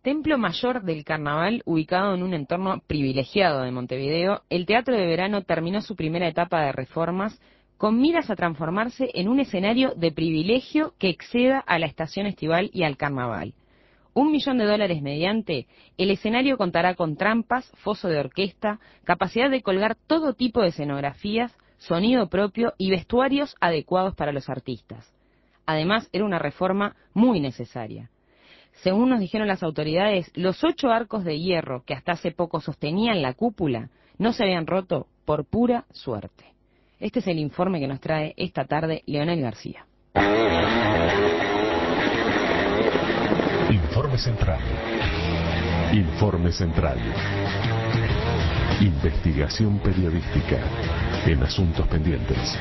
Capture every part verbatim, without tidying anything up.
Templo mayor del carnaval, ubicado en un entorno privilegiado de Montevideo, el Teatro de Verano terminó su primera etapa de reformas con miras a transformarse en un escenario de privilegio que exceda a la estación estival y al carnaval. Un millón de dólares mediante, el escenario contará con trampas, foso de orquesta, capacidad de colgar todo tipo de escenografías, sonido propio y vestuarios adecuados para los artistas. Además, era una reforma muy necesaria. Según nos dijeron las autoridades, los ocho arcos de hierro que hasta hace poco sostenían la cúpula no se habían roto por pura suerte. Este es el informe que nos trae esta tarde Leonel García. Informe Central. Informe Central. Investigación periodística en asuntos pendientes.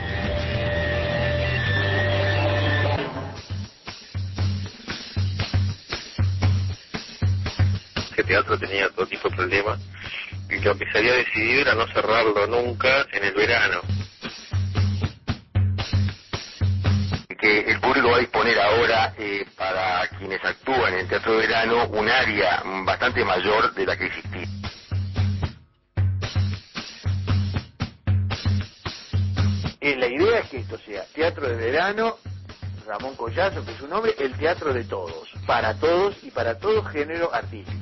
Que el teatro tenía todo tipo de problemas y lo que se había decidido era no cerrarlo nunca en el verano. Que el público va a disponer ahora eh, para quienes actúan en el teatro de verano un área bastante mayor de la que existía. Eh, la idea es que esto sea teatro de verano, Ramón Collazo, que es su nombre, el teatro de todos, para todos y para todo género artístico.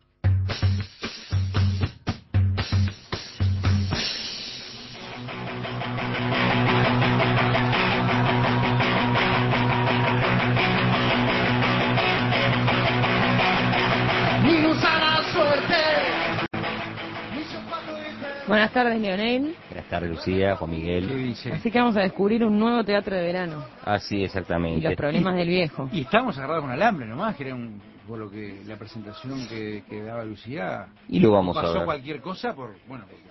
Buenas tardes, Leonel. Buenas tardes, Lucía, Juan Miguel. Así que vamos a descubrir un nuevo teatro de verano. Así, exactamente. Y los problemas y, del viejo. Y estamos agarrados con alambre nomás, que era un, por lo que la presentación que, que daba Lucía. Y lo vamos pasó a ver. cualquier cosa por, bueno, porque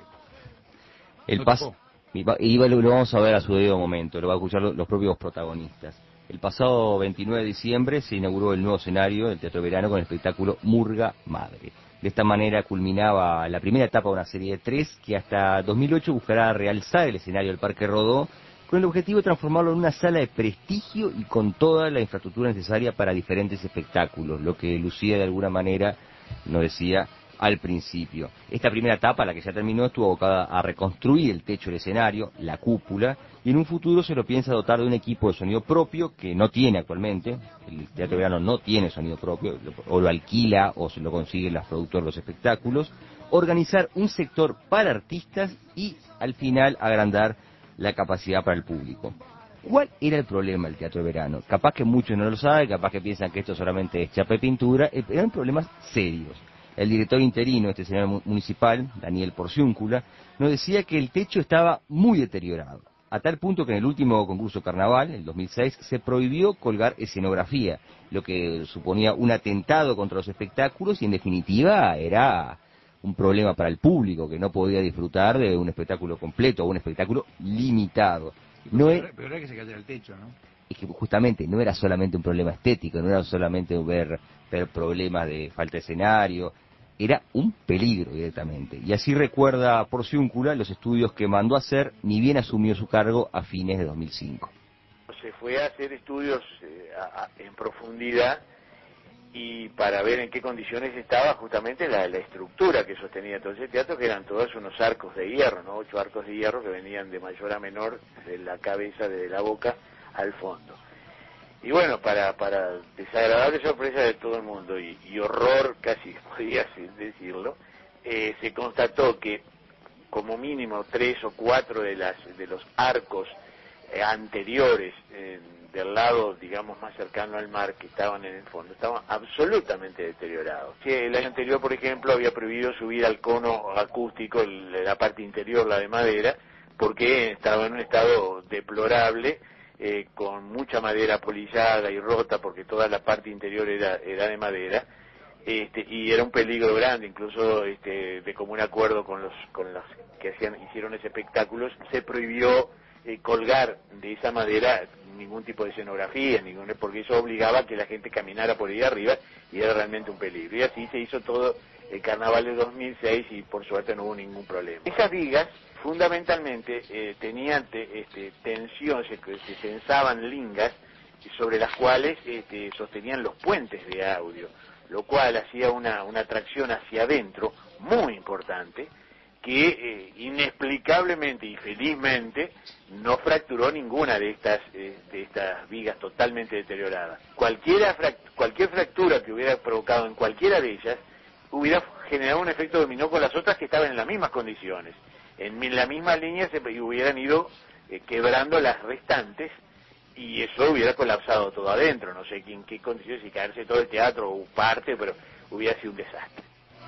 el no paso. Y lo, lo vamos a ver a su debido momento, lo van a escuchar los, los propios protagonistas. El pasado veintinueve de diciembre se inauguró el nuevo escenario del Teatro de Verano con el espectáculo Murga Madre. De esta manera culminaba la primera etapa de una serie de tres que hasta dos mil ocho buscará realzar el escenario del Parque Rodó con el objetivo de transformarlo en una sala de prestigio y con toda la infraestructura necesaria para diferentes espectáculos, lo que Lucía de alguna manera nos decía al principio. Esta primera etapa, la que ya terminó, estuvo abocada a reconstruir el techo del escenario, la cúpula, y en un futuro se lo piensa dotar de un equipo de sonido propio que no tiene actualmente. El Teatro de Verano no tiene sonido propio, o lo alquila o se lo consiguen los productores de los espectáculos. Organizar un sector para artistas y, al final, agrandar la capacidad para el público. ¿Cuál era el problema del Teatro de Verano? Capaz que muchos no lo saben, capaz que piensan que esto solamente es chapa y pintura, eran problemas serios. El director interino de este escenario municipal, Daniel Porciúncula, nos decía que el techo estaba muy deteriorado, a tal punto que en el último concurso carnaval, el dos mil seis, se prohibió colgar escenografía, lo que suponía un atentado contra los espectáculos y en definitiva era un problema para el público, que no podía disfrutar de un espectáculo completo o un espectáculo limitado. No es, pero era que se cayera el techo, ¿no? Es que justamente no era solamente un problema estético, no era solamente ver, ver problemas de falta de escenario, era un peligro directamente. Y así recuerda Porciúncula los estudios que mandó a hacer, ni bien asumió su cargo a fines de dos mil cinco. Se fue a hacer estudios eh, a, a, en profundidad y para ver en qué condiciones estaba justamente la, la estructura que sostenía todo ese teatro, que eran todos unos arcos de hierro, ¿no? Ocho arcos de hierro que venían de mayor a menor, de la cabeza, de la boca al fondo. Y bueno, para para desagradable sorpresa de todo el mundo y, y horror, casi podría decirlo, eh, se constató que como mínimo tres o cuatro de las de los arcos eh, anteriores eh, del lado, digamos, más cercano al mar, que estaban en el fondo, estaban absolutamente deteriorados. Sí, el año anterior, por ejemplo, había prohibido subir al cono acústico el, la parte interior, la de madera, porque estaba en un estado deplorable, eh, con mucha madera polillada y rota, porque toda la parte interior era, era de madera, este, y era un peligro grande, incluso este, de común acuerdo con los con los que hacían hicieron ese espectáculo, se prohibió eh, colgar de esa madera ningún tipo de escenografía, ningún, porque eso obligaba a que la gente caminara por ahí arriba y era realmente un peligro. Y así se hizo todo el carnaval de dos mil seis y por suerte no hubo ningún problema. Esas vigas fundamentalmente eh, tenían te, este, tensión, se, se tensaban lingas sobre las cuales este, sostenían los puentes de audio. lo cual hacía una, una tracción hacia adentro muy importante, que eh, inexplicablemente y felizmente no fracturó ninguna de estas eh, de estas vigas totalmente deterioradas. Cualquiera cualquier fractura que hubiera provocado en cualquiera de ellas hubiera generado un efecto dominó con las otras que estaban en las mismas condiciones, en la misma línea, se hubieran ido eh, quebrando las restantes, y eso hubiera colapsado todo adentro. No sé en qué condiciones, si caerse todo el teatro o parte, pero hubiera sido un desastre.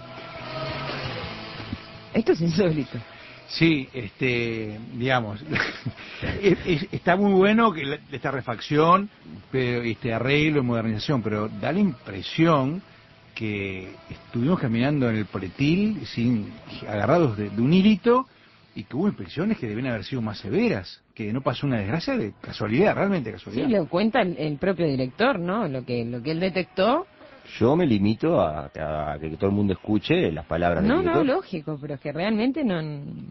Esto es insólito. Sí, este, digamos, es, es, está muy bueno que la, esta refacción, pero, este arreglo y modernización, pero da la impresión que estuvimos caminando en el pretil sin agarrados de, de un hilito, y que hubo inspecciones que deben haber sido más severas, que no pasó una desgracia de casualidad, realmente casualidad. Sí, lo cuenta el, el propio director, ¿no? Lo que lo que él detectó. Yo me limito a, a que todo el mundo escuche las palabras no, del director. No, lógico, pero es que realmente no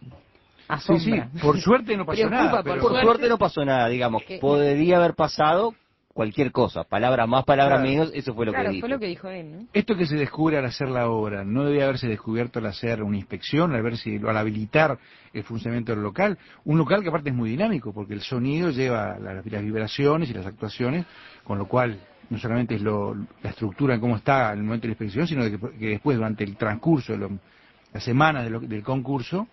asombra. Sí, sí, por suerte no pasó nada. Pero por por suerte, suerte no pasó nada, digamos. Que, podría haber pasado cualquier cosa, palabra más, palabra claro, menos, eso fue lo claro, que dijo. fue lo que dijo él, ¿no? Esto que se descubre al hacer la obra, ¿no debía haberse descubierto al hacer una inspección, al ver si, al habilitar el funcionamiento del local? Un local que aparte es muy dinámico, porque el sonido lleva las, las vibraciones y las actuaciones, con lo cual no solamente es lo, la estructura en cómo está en el momento de la inspección, sino que, que después, durante el transcurso de lo, las semanas de lo, del concurso,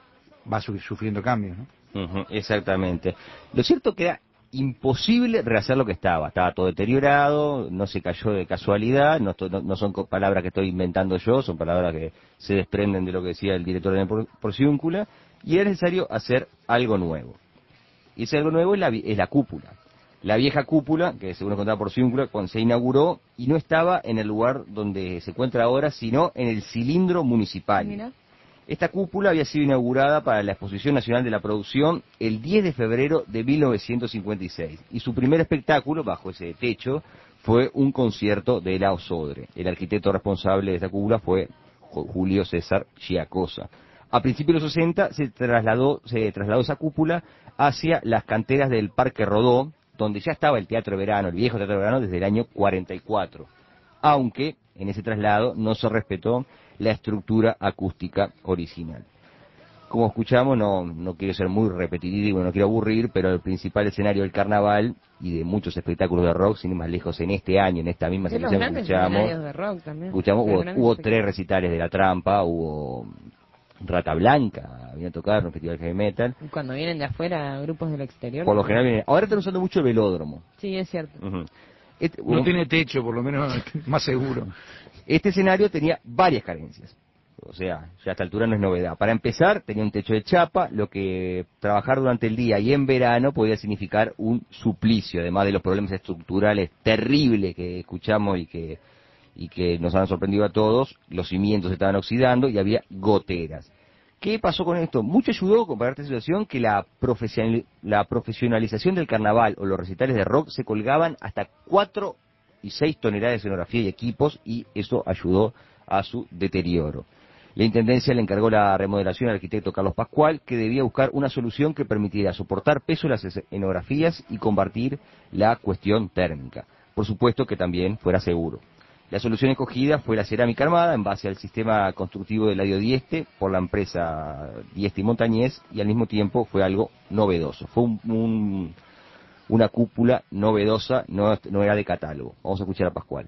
va sufriendo cambios, ¿no? Uh-huh, exactamente. Lo cierto que era imposible rehacer lo que estaba, estaba todo deteriorado, no se cayó de casualidad, no, no, no son palabras que estoy inventando yo, son palabras que se desprenden de lo que decía el director de Por, Porciúncula, y era necesario hacer algo nuevo. Y ese algo nuevo es la, es la cúpula. La vieja cúpula, que según nos contaba Porciúncula, cuando se inauguró, y no estaba en el lugar donde se encuentra ahora, sino en el cilindro municipal. Mira. Esta cúpula había sido inaugurada para la Exposición Nacional de la Producción el diez de febrero de mil novecientos cincuenta y seis, y su primer espectáculo bajo ese techo fue un concierto de la Osodre. El arquitecto responsable de esta cúpula fue Julio César Giacosa. A principios de los sesenta se trasladó, se trasladó esa cúpula hacia las canteras del Parque Rodó, donde ya estaba el Teatro de Verano, el viejo Teatro de Verano, desde el año cuarenta y cuatro, aunque en ese traslado no se respetó la estructura acústica original. Como escuchamos, no, no quiero ser muy repetitivo, no quiero aburrir, pero el principal escenario del carnaval y de muchos espectáculos de rock, sin ir más lejos, en este año, en esta misma de sección que escuchamos, de rock también. escuchamos hubo, hubo tres recitales de La Trampa, hubo Rata Blanca, vino a tocar en un festival de heavy metal. Cuando vienen de afuera, grupos del exterior. Por lo general vienen. Ahora están usando mucho el velódromo. Sí, es cierto. Uh-huh. Este, no un, tiene techo, por lo menos más seguro. Este escenario tenía varias carencias. O sea, ya a esta altura no es novedad. Para empezar, tenía un techo de chapa, lo que trabajar durante el día y en verano podía significar un suplicio, además de los problemas estructurales terribles que escuchamos y que, y que nos han sorprendido a todos. Los cimientos se estaban oxidando y había goteras. ¿Qué pasó con esto? Mucho ayudó, para esta situación, que la, profesional, la profesionalización del carnaval o los recitales de rock se colgaban hasta cuatro y seis toneladas de escenografía y equipos, y eso ayudó a su deterioro. La Intendencia le encargó la remodelación al arquitecto Carlos Pascual, que debía buscar una solución que permitiera soportar peso de las escenografías y combatir la cuestión térmica. Por supuesto que también fuera seguro. La solución escogida fue la cerámica armada en base al sistema constructivo de Ladio Dieste por la empresa Dieste y Montañés, y al mismo tiempo fue algo novedoso. Fue un, un, una cúpula novedosa, no, no era de catálogo. Vamos a escuchar a Pascual.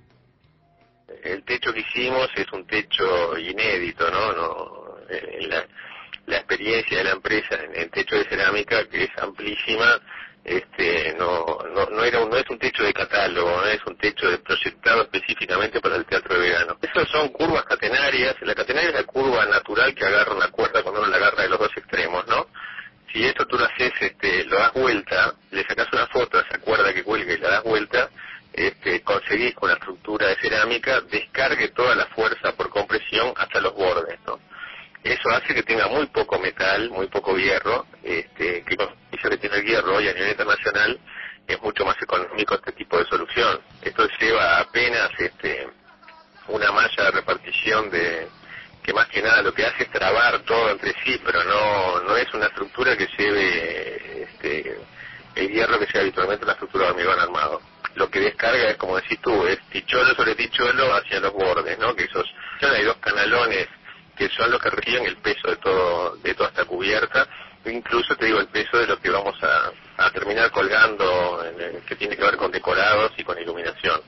El techo que hicimos es un techo inédito, ¿no? no en la, la experiencia de la empresa en el techo de cerámica, que es amplísima, este no no no era un, no es un techo de catálogo, no es un techo de proyectado específicamente para el teatro de verano. Esas son curvas catenarias. La catenaria es la curva natural que agarra una cuerda cuando uno la agarra de los dos extremos, ¿no? Si esto tú lo haces, este, lo das vuelta, le sacas una foto a esa cuerda que cuelga y la das vuelta, este, conseguís con la estructura de cerámica descargue toda la fuerza por compresión hasta los bordes, ¿no? Eso hace que tenga muy poco metal, muy poco hierro, este, que con el que tiene el hierro y a nivel internacional es mucho más económico este tipo de solución. Esto lleva apenas este, una malla de repartición de que más que nada lo que hace es trabar todo entre sí, pero no no es una estructura que lleve este, el hierro que lleva habitualmente una estructura de hormigón armado. lo que descarga es, como decís tú, es ticholo sobre ticholo hacia los bordes, ¿no? Que esos, hay dos canalones que son los que reciben el peso de todo, de toda esta cubierta, e incluso te digo el peso de lo que vamos a, a terminar colgando, en el, que tiene que ver con decorados y con iluminación.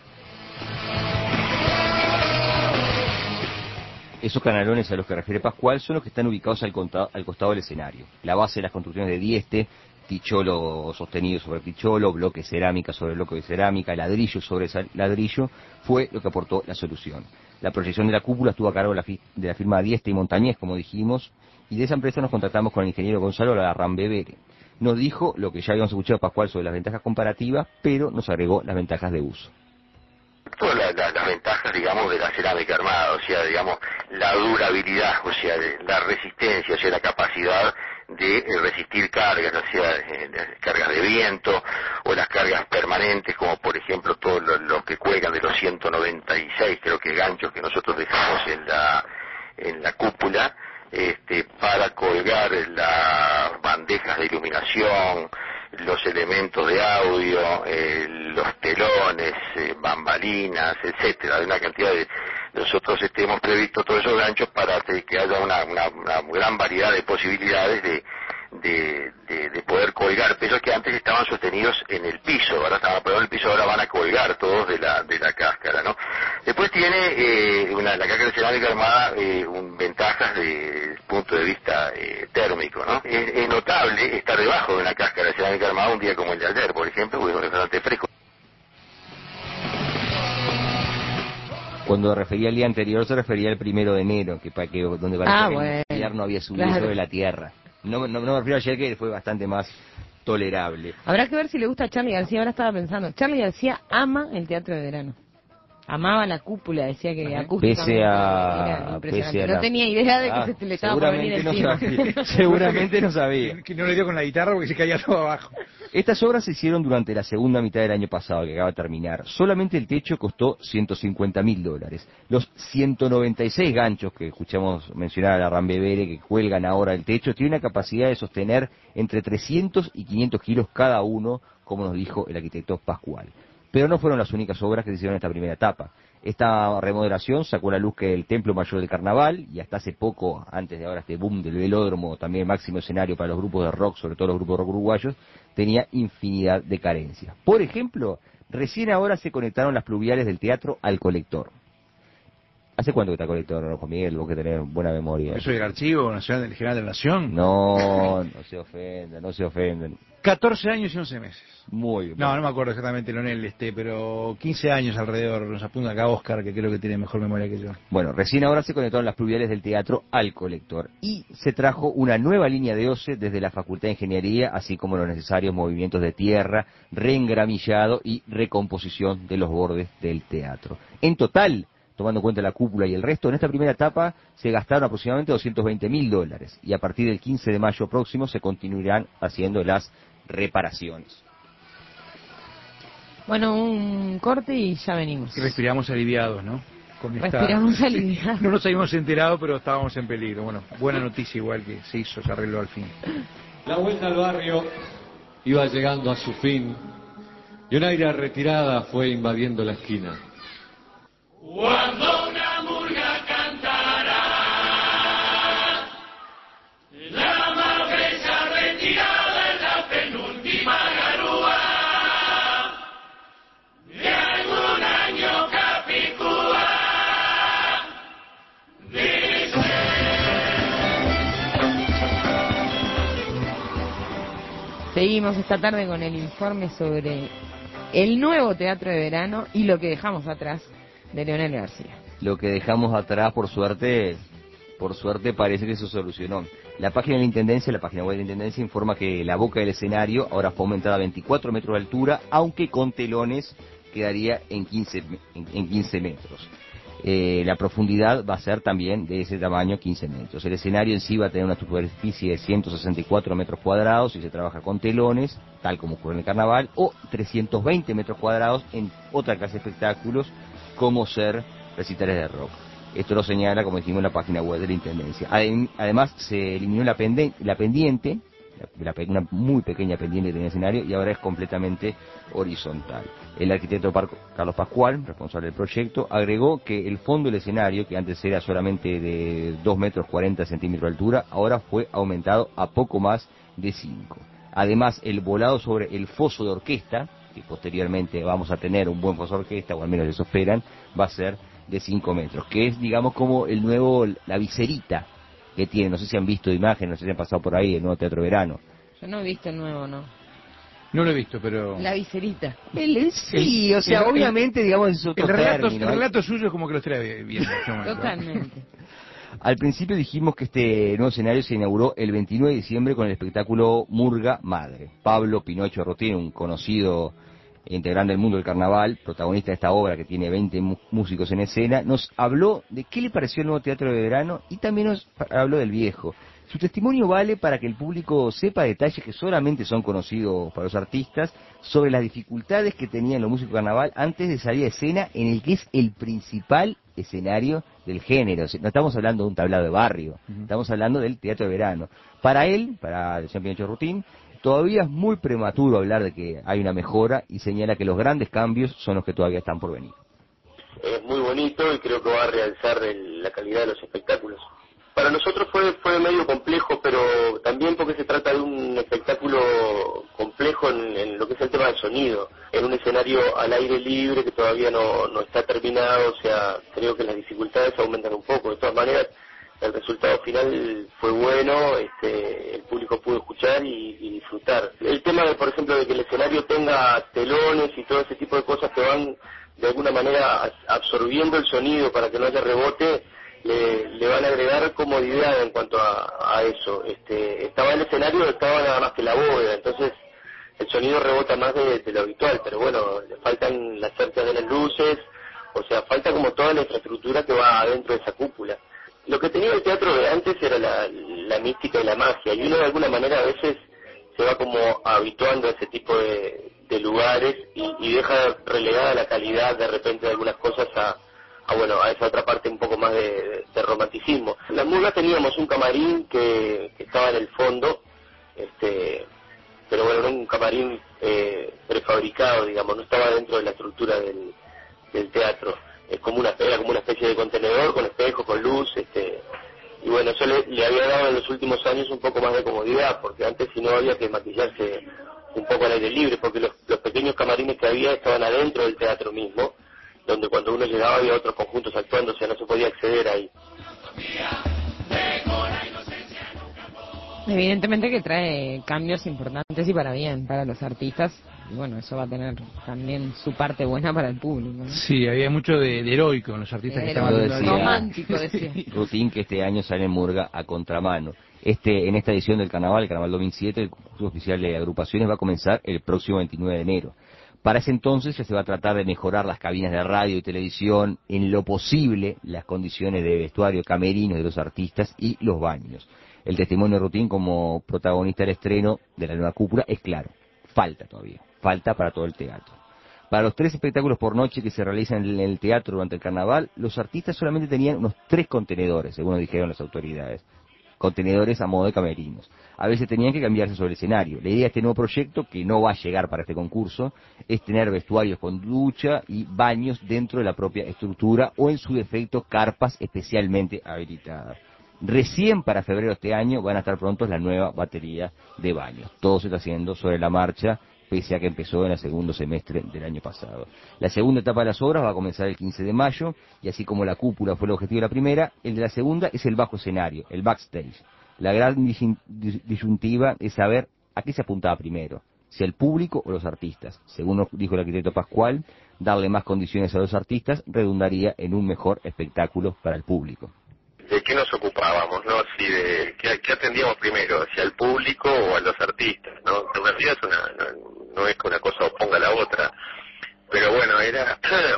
Esos canalones a los que refiere Pascual son los que están ubicados al, contado, al costado del escenario. La base de las construcciones de Dieste, ticholo sostenido sobre ticholo, bloque de cerámica sobre bloque de cerámica, ladrillo sobre ladrillo, fue lo que aportó la solución. La proyección de la cúpula estuvo a cargo de la, de la firma Dieste y Montañés, como dijimos, y de esa empresa nos contactamos con el ingeniero Gonzalo Larrambevere. Nos dijo lo que ya habíamos escuchado de Pascual sobre las ventajas comparativas, pero nos agregó las ventajas de uso. Todas la, la, las ventajas, digamos, de la cerámica armada, o sea, digamos, la durabilidad, o sea, de, la resistencia, o sea, la capacidad de eh, resistir cargas, o sea, eh, cargas de viento o las cargas permanentes, como por ejemplo todos los, los que cuelgan de los ciento noventa y seis, creo que ganchos que nosotros dejamos en la en la cúpula, este, para colgar las bandejas de iluminación, los elementos de audio, eh, los telones, eh, bambalinas, etcétera, de una cantidad de... Nosotros este, hemos previsto todos esos ganchos para que haya una, una, una gran variedad de posibilidades de, de, de, de poder colgar pesos que antes estaban sostenidos en el piso, ahora estaban pegando en el piso, ahora van a colgar todos de la de la cáscara, ¿no? Después tiene eh, una, la cáscara cerámica armada eh, un, ventajas desde el punto de vista eh, térmico, ¿no? Es, es notable estar debajo de una cáscara cerámica armada un día como el de ayer, por ejemplo, porque es bastante fresco. Cuando refería al día anterior se refería al primero de enero, que para que donde parecía ah, que bueno. el invierno había subido Claro. sobre la tierra. No, no, no me refiero a ayer, que fue bastante más tolerable. Habrá que ver si le gusta a Charly García. Ahora estaba pensando, Charly García ama el teatro de verano. Amaba la cúpula, decía que acústicamente Pese a, era impresionante. pese a no la... tenía idea de que ah, se le estaba por venir no encima. sabía, seguramente no sabía. Que, que no le dio con la guitarra porque se caía todo abajo. Estas obras se hicieron durante la segunda mitad del año pasado, que acaba de terminar. Solamente el techo costó ciento cincuenta mil dólares. Los ciento noventa y seis ganchos que escuchamos mencionar a la Rambevere, que cuelgan ahora el techo, tienen una capacidad de sostener entre trescientos y quinientos kilos cada uno, como nos dijo el arquitecto Pascual. Pero no fueron las únicas obras que se hicieron en esta primera etapa. Esta remodelación sacó a la luz que el Templo Mayor del Carnaval, y hasta hace poco, antes de ahora este boom del velódromo, también máximo escenario para los grupos de rock, sobre todo los grupos de rock uruguayos, tenía infinidad de carencias. Por ejemplo, recién ahora se conectaron las pluviales del teatro al colector. ¿Hace cuánto que está el colector, Juan Miguel? Vos que tenés buena memoria. ¿Eso del Archivo Nacional del General de la Nación? No, no se ofendan, no se ofendan. catorce años y once meses. Muy bien. No, no me acuerdo exactamente, Leonel, este, pero quince años alrededor. Nos apunta acá Oscar, que creo que tiene mejor memoria que yo. Bueno, recién ahora se conectaron las pluviales del teatro al colector y se trajo una nueva línea de O C E desde la Facultad de Ingeniería, así como los necesarios movimientos de tierra, reengramillado y recomposición de los bordes del teatro. En total, tomando en cuenta la cúpula y el resto, en esta primera etapa se gastaron aproximadamente doscientos veinte mil dólares y a partir del quince de mayo próximo se continuarán haciendo las reparaciones. Bueno, un corte y ya venimos. Y respiramos aliviados, ¿no? Con esta... Respiramos aliviados. No nos habíamos enterado, pero estábamos en peligro. Bueno, buena noticia igual que se hizo, se arregló al fin. La vuelta al barrio iba llegando a su fin y una aire retirada fue invadiendo la esquina. Cuando una murga cantará, la mabreza retirada en la penúltima garúa de algún año capicúa. Dice. Seguimos esta tarde con el informe sobre el nuevo teatro de verano y lo que dejamos atrás de Leonel García. Lo que dejamos atrás, por suerte, por suerte parece que se solucionó. La página de la Intendencia, la página web de la Intendencia informa que la boca del escenario ahora fue aumentada a veinticuatro metros de altura, aunque con telones quedaría en quince, en, en quince metros. Eh, la profundidad va a ser también de ese tamaño, quince metros. El escenario en sí va a tener una superficie de ciento sesenta y cuatro metros cuadrados si se trabaja con telones, tal como ocurre en el carnaval, o trescientos veinte metros cuadrados en otra clase de espectáculos, como ser recitales de rock. Esto lo señala, como dijimos, en la página web de la Intendencia. Además, se eliminó la, penden- la pendiente, la, una muy pequeña pendiente que tenía el escenario, y ahora es completamente horizontal. El arquitecto Carlos Pascual, responsable del proyecto, agregó que el fondo del escenario, que antes era solamente de dos metros cuarenta centímetros de altura, ahora fue aumentado a poco más de cinco. Además, el volado sobre el foso de orquesta, que posteriormente vamos a tener un buen foso de orquesta, o al menos eso esperan, va a ser de cinco metros, que es, digamos, como el nuevo, la viserita que tiene. No sé si han visto imágenes, no sé si han pasado por ahí, el nuevo Teatro Verano. Yo no he visto el nuevo, ¿no? No lo he visto, pero... La viserita. El, sí, o sea, el, obviamente, el, digamos, en su el relato, término, el relato suyo es como que lo estoy viendo. Totalmente. Al principio dijimos que este nuevo escenario se inauguró el veintinueve de diciembre con el espectáculo Murga Madre. Pablo Pinocho Rotín, un conocido integrante del mundo del carnaval, protagonista de esta obra que tiene veinte músicos en escena, nos habló de qué le pareció el nuevo Teatro de Verano y también nos habló del viejo. Su testimonio vale para que el público sepa detalles que solamente son conocidos para los artistas sobre las dificultades que tenían los músicos de carnaval antes de salir a escena en el que es el principal escenario del género. No estamos hablando de un tablado de barrio, uh-huh. Estamos hablando del Teatro de Verano. Para él, para el señor Pinocho Rotín, todavía es muy prematuro hablar de que hay una mejora y señala que los grandes cambios son los que todavía están por venir. Es muy bonito y creo que va a realzar el, la calidad de los espectáculos. Para nosotros fue fue medio complejo, pero también porque se trata de un espectáculo complejo en, en lo que es el tema del sonido, en un escenario al aire libre que todavía no, no está terminado, o sea, creo que las dificultades aumentan un poco. De todas maneras, el resultado final fue bueno, este, el público pudo escuchar y, y disfrutar. El tema, de, por ejemplo, de que el escenario tenga telones y todo ese tipo de cosas que van de alguna manera absorbiendo el sonido para que no haya rebote, le, le van a agregar comodidad en cuanto a, a eso. Este, estaba el escenario, estaba nada más que la bóveda, entonces el sonido rebota más de, de lo habitual, pero bueno, le faltan las cercas de las luces, o sea, falta como toda la infraestructura que va adentro de esa cúpula. Lo que tenía el teatro de antes era la, la mística y la magia, y uno de alguna manera a veces se va como habituando a ese tipo de, de lugares y, y deja relegada la calidad de repente de algunas cosas a, a bueno a esa otra parte un poco más de, de, de romanticismo. En la Murga teníamos un camarín que, que estaba en el fondo, este pero bueno, era un camarín eh, prefabricado, digamos, no estaba dentro de la estructura del, del teatro. Es como una, era como una especie de contenedor con espejo, con luz, este y bueno, eso le, le había dado en los últimos años un poco más de comodidad, porque antes si no había que maquillarse un poco al aire libre, porque los, los pequeños camarines que había estaban adentro del teatro mismo, donde cuando uno llegaba había otros conjuntos actuando, o sea, no se podía acceder ahí. Evidentemente que trae cambios importantes y para bien, para los artistas, y bueno, eso va a tener también su parte buena para el público, ¿no? Sí, había mucho de, de heroico en los artistas que estaban decía, romántico, decía. Rotín, que este año sale en Murga a contramano. Este, en esta edición del Carnaval, el Carnaval dos mil siete, el concurso oficial de agrupaciones va a comenzar el próximo veintinueve de enero. Para ese entonces ya se va a tratar de mejorar las cabinas de radio y televisión, en lo posible las condiciones de vestuario, camerinos de los artistas y los baños. El testimonio de Rotín como protagonista del estreno de la nueva cúpula es claro, falta todavía, falta para todo el teatro. Para los tres espectáculos por noche que se realizan en el teatro durante el carnaval, los artistas solamente tenían unos tres contenedores, según nos dijeron las autoridades. Contenedores a modo de camerinos. A veces tenían que cambiarse sobre el escenario. La idea de este nuevo proyecto, que no va a llegar para este concurso, es tener vestuarios con ducha y baños dentro de la propia estructura o en su defecto carpas especialmente habilitadas. Recién para febrero de este año van a estar prontos la nueva batería de baños. Todo se está haciendo sobre la marcha, pese a que empezó en el segundo semestre del año pasado. La segunda etapa de las obras va a comenzar el quince de mayo, y así como la cúpula fue el objetivo de la primera, el de la segunda es el bajo escenario, el backstage. La gran disyuntiva es saber a qué se apuntaba primero, si el público o los artistas. Según nos dijo el arquitecto Pascual, darle más condiciones a los artistas redundaría en un mejor espectáculo para el público. ¿De qué nos ocupábamos, no? Si de qué, qué atendíamos primero, si al público o a los artistas, ¿no? En realidad es una, no, no es que una cosa oponga a la otra, pero bueno, era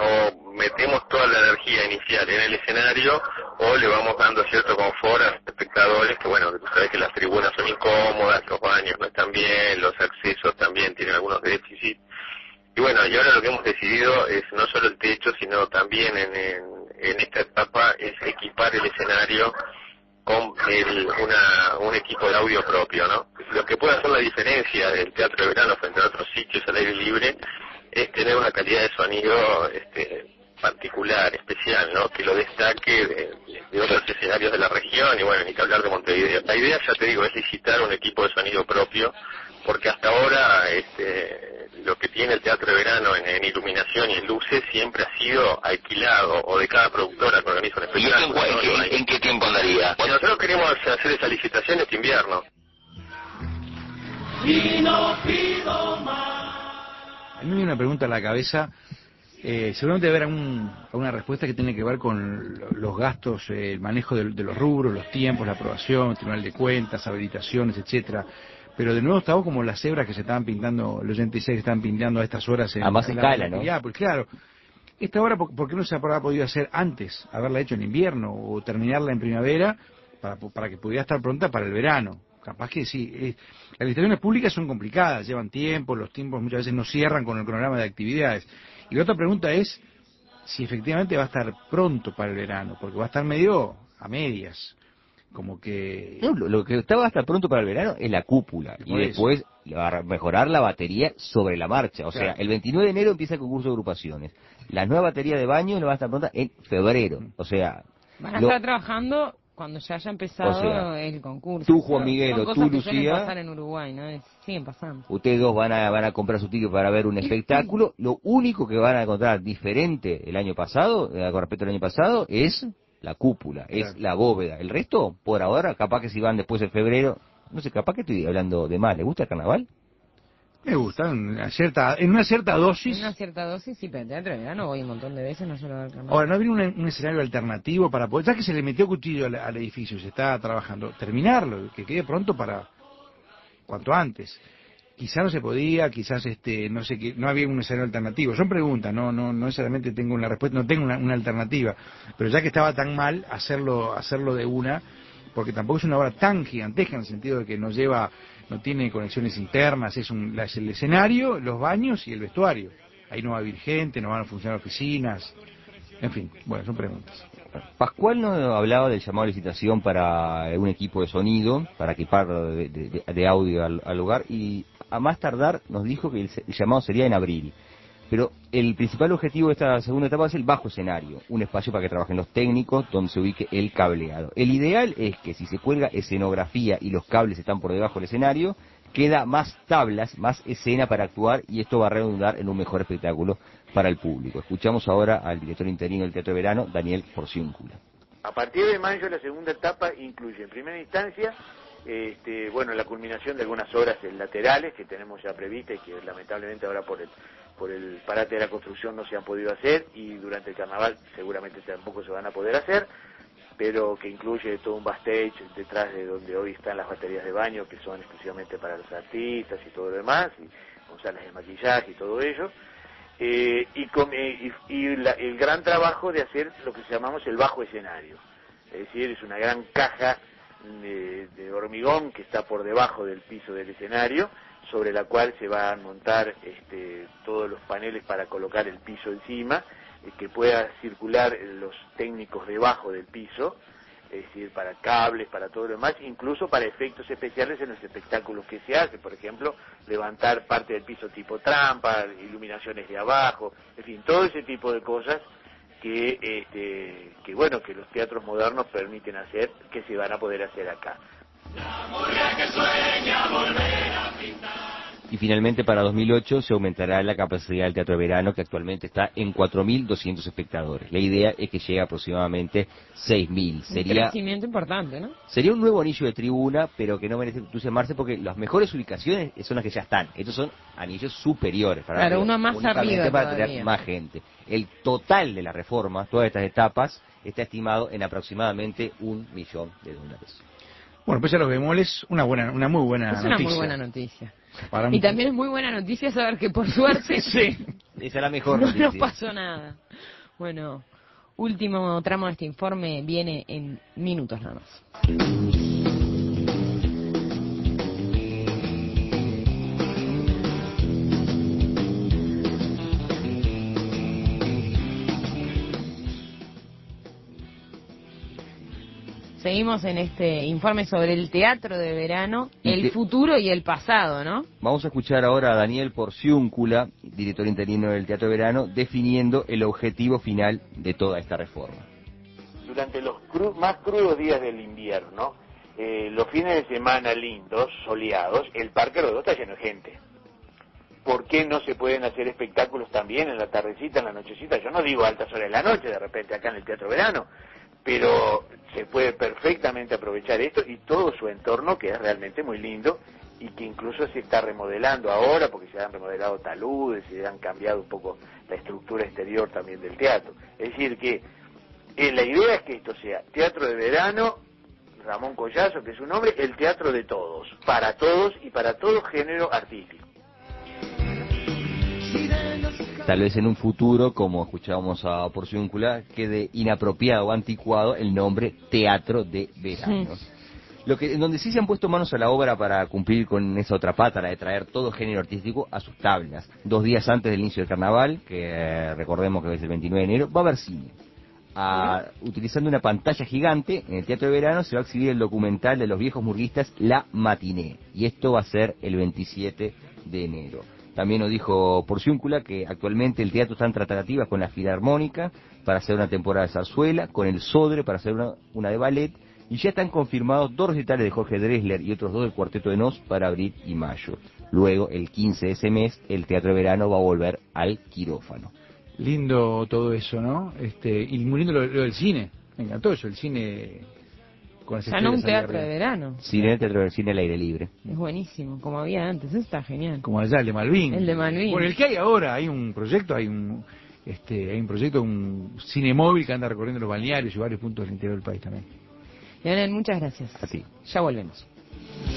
o metemos toda la energía inicial en el escenario o le vamos dando cierto confort a los espectadores, que bueno, tú sabes que las tribunas son incómodas, los baños no están bien, los accesos también tienen algunos déficits. Y bueno, y ahora lo que hemos decidido es no solo el techo, sino también en, en, en esta etapa es equipar el escenario con el, una, un equipo de audio propio, ¿no? Lo que que puede hacer la diferencia del teatro de verano frente a otros sitios al aire libre es tener una calidad de sonido este, particular, especial, ¿no? Que lo destaque de, de otros escenarios de la región y bueno, ni que hablar de Montevideo. La idea, ya te digo, es licitar un equipo de sonido propio, porque hasta ahora este, lo que tiene el teatro de verano en, en iluminación y en luces siempre ha sido alquilado o de cada productora que organiza un ¿Y esto en, espectáculo. cuál- ¿no? en, en qué tiempo andaría? Bueno, nosotros queremos hacer esa licitación este invierno. Y no pido más. A mí me viene una pregunta a la cabeza, eh, seguramente habrá un, una respuesta que tiene que ver con lo- los gastos, eh, el manejo de, de los rubros, los tiempos, la aprobación, tribunal de cuentas, habilitaciones, etcétera. Pero de nuevo estamos como las cebras que se estaban pintando, los ochenta y seis que estaban pintando a estas horas en, A más en la escala, ¿no? relatividad. Pues claro, esta hora, ¿por, por qué no se habrá podido hacer antes? Haberla hecho en invierno o terminarla en primavera para, para que pudiera estar pronta para el verano. Capaz que sí. Eh, las licitaciones públicas son complicadas, llevan tiempo, los tiempos muchas veces no cierran con el cronograma de actividades. Y la otra pregunta es si efectivamente va a estar pronto para el verano, porque va a estar medio a medias. Como que... No, lo, lo que estaba hasta pronto para el verano es la cúpula. Y Por eso. después va a mejorar la batería sobre la marcha. O sea, Claro. el veintinueve de enero empieza el concurso de agrupaciones. La nueva batería de baño no va a estar pronta en febrero. O sea, Van a lo- estar trabajando cuando ya haya empezado O sea, el concurso. tú, Juan Son- Miguel, son o cosas tú, que suelen Lucía, pasar en Uruguay, ¿no? Es- siguen pasando. ustedes dos van a, van a comprar su ticket para ver un espectáculo. Lo único que van a encontrar diferente el año pasado, eh, con respecto al año pasado, es la cúpula, es Claro. la bóveda. El resto, por ahora, capaz que si van después de febrero, no sé, capaz que estoy hablando de más. ¿Les gusta el carnaval? Me gusta, en una cierta, en una cierta dosis. En una cierta dosis, sí, pero en teatro de verano voy un montón de veces, no solo al carnaval. Ahora, ¿no habría un, un escenario alternativo para poder, ya que se le metió cuchillo al, al edificio, se está trabajando, terminarlo, que quede pronto para cuanto antes? Quizás no se podía, quizás este, no sé, qué- no había un escenario alternativo. Son preguntas, no, no, no necesariamente tengo una respuesta, no tengo una, una alternativa. Pero ya que estaba tan mal, hacerlo, hacerlo de una, porque tampoco es una obra tan gigantesca en el sentido de que no lleva, no tiene conexiones internas, es, un, es el escenario, los baños y el vestuario. Ahí no va a haber gente, no van a funcionar oficinas, en fin, bueno, son preguntas. Pascual no hablaba del llamado a licitación para un equipo de sonido, para equipar de, de- de audio al, al lugar, y a más tardar nos dijo que el, el llamado sería en abril. Pero el principal objetivo de esta segunda etapa es el bajo escenario, un espacio para que trabajen los técnicos, donde se ubique el cableado. El ideal es que si se cuelga escenografía y los cables están por debajo del escenario, queda más tablas, más escena para actuar, y esto va a redundar en un mejor espectáculo para el público. Escuchamos ahora al director interino del Teatro de Verano, Daniel Porciúncula. A partir de mayo la segunda etapa incluye en primera instancia este, bueno, la culminación de algunas obras laterales que tenemos ya previstas y que lamentablemente ahora por el por el parate de la construcción no se han podido hacer y durante el carnaval seguramente tampoco se van a poder hacer, pero que incluye todo un backstage detrás de donde hoy están las baterías de baño que son exclusivamente para los artistas y todo lo demás, y con salas de maquillaje y todo ello. Eh, y, con, eh, y, y la, el gran trabajo de hacer lo que llamamos el bajo escenario, es decir, es una gran caja de, de hormigón que está por debajo del piso del escenario, sobre la cual se van a montar este, todos los paneles para colocar el piso encima, eh, que pueda circular los técnicos debajo del piso, es decir, para cables, para todo lo demás, incluso para efectos especiales en los espectáculos que se hace, por ejemplo, levantar parte del piso tipo trampa, iluminaciones de abajo, en fin, todo ese tipo de cosas que, este, que bueno, que los teatros modernos permiten hacer, que se van a poder hacer acá. Y finalmente para dos mil ocho se aumentará la capacidad del Teatro de Verano, que actualmente está en cuatro mil doscientos espectadores. La idea es que llegue a aproximadamente seis mil. Un Sería, crecimiento importante, ¿no? sería un nuevo anillo de tribuna, pero que no merece entusiasmarse porque las mejores ubicaciones son las que ya están. Estos son anillos superiores. Para Claro, arriba, uno más únicamente arriba para todavía. tener más gente. El total de la reforma, todas estas etapas, está estimado en aproximadamente un millón de dólares. Bueno, pues a los bemoles, una buena, una muy buena Es una noticia. muy buena noticia. Para Y un- también es muy buena noticia saber que por suerte Sí. Esa es la mejor no noticia. nos pasó nada. Bueno, último tramo de este informe viene en minutos nada más. Seguimos en este informe sobre el teatro de verano, el te... futuro y el pasado, ¿no? Vamos a escuchar ahora a Daniel Porciúncula, director interino del Teatro de Verano, definiendo el objetivo final de toda esta reforma. Durante los cru más crudos días del invierno, eh, los fines de semana lindos, soleados, el Parque Rodó está lleno de gente. ¿Por qué no se pueden hacer espectáculos también en la tardecita, en la nochecita? Yo no digo altas horas de la noche, de repente acá en el Teatro Verano, pero se puede perfectamente aprovechar esto y todo su entorno, que es realmente muy lindo y que incluso se está remodelando ahora, porque se han remodelado taludes, se han cambiado un poco la estructura exterior también del teatro. Es decir que eh, la idea es que esto sea teatro de verano, Ramón Collazo, que es su nombre, el teatro de todos, para todos y para todo género artístico. Tal vez en un futuro, como escuchábamos a Porciúncula, quede inapropiado o anticuado el nombre Teatro de Verano. Sí. Lo que, en donde sí se han puesto manos a la obra para cumplir con esa otra pata, la de traer todo género artístico a sus tablas. Dos días antes del inicio del carnaval, que eh, recordemos que es el veintinueve de enero, va a haber cine. A, utilizando una pantalla gigante, en el Teatro de Verano se va a exhibir el documental de los viejos murguistas La Matiné. Y esto va a ser el veintisiete de enero. También nos dijo Porciúncula que actualmente el teatro está en tratativas con la Filarmónica para hacer una temporada de zarzuela, con el Sodre para hacer una, una de ballet, y ya están confirmados dos recitales de Jorge Drexler y otros dos del Cuarteto de Nos para abril y mayo. Luego, el quince de ese mes, el Teatro de Verano va a volver al quirófano. Lindo todo eso, ¿no? Este, y muy lindo lo, lo del cine. Me encantó eso, el cine... Ya no un teatro de verano. Cine, teatro de cine al aire libre. Es buenísimo, como había antes, eso está genial. Como allá, el de Malvin. El de Malvin. Bueno, el que hay ahora, hay un proyecto, hay un este hay un proyecto, un cine móvil que anda recorriendo los balnearios y varios puntos del interior del país también. Leonel, muchas gracias. A ti. Ya volvemos.